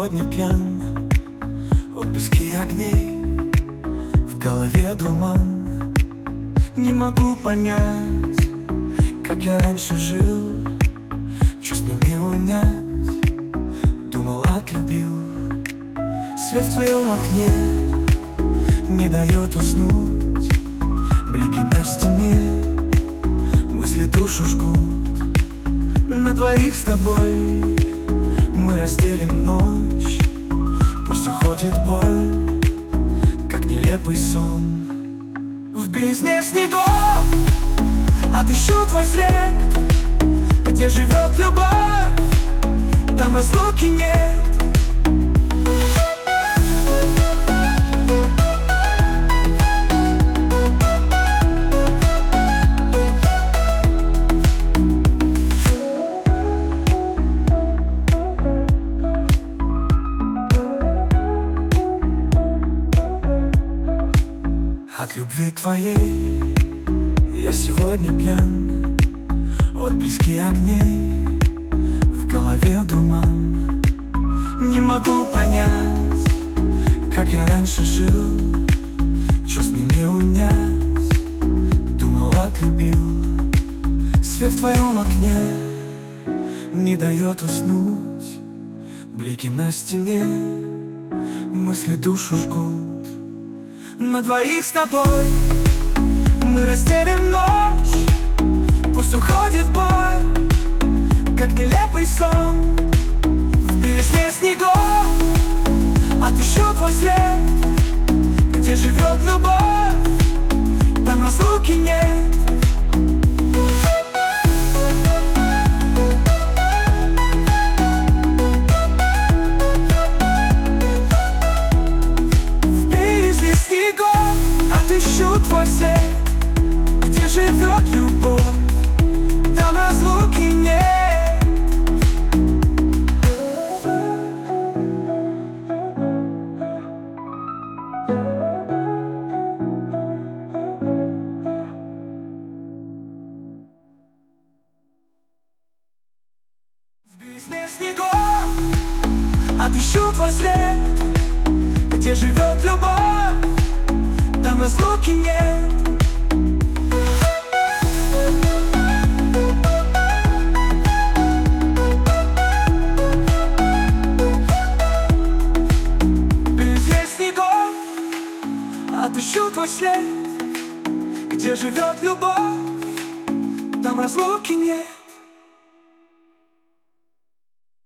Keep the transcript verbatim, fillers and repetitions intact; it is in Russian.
сегодня пьян от пески огней, в голове туман. Не могу понять, как я раньше жил, чувствами унять, думал, отлюбил. Свет в твоем окне не дает уснуть, блики на стене, мысли душу жгут. На двоих с тобой мы разделим ночь, пусть уходит боль, как нелепый сон. В бездне снегов отыщу твой след, где живет любовь, там разлуки нет. От любви твоей я сегодня пьян, от пески огней, в голове туман. Не могу понять, как я раньше жил, чувствами унять, думал, отлюбил. Свет в твоем окне не дает уснуть, блики на стене, мысли душу жгут. На двоих с тобой мы разделим ночь, пусть уходит боль, как нелепый сон. В бездне снегов отыщу твой след, где живет любовь, там разлуки нет. Отыщу твой след, где живет любовь, там разлуки нет. В бездне снегов отыщу твой след, где живет любовь, там разлуки нет. Бездне снегов отыщу твой след, где живет любовь, там разлуки нет.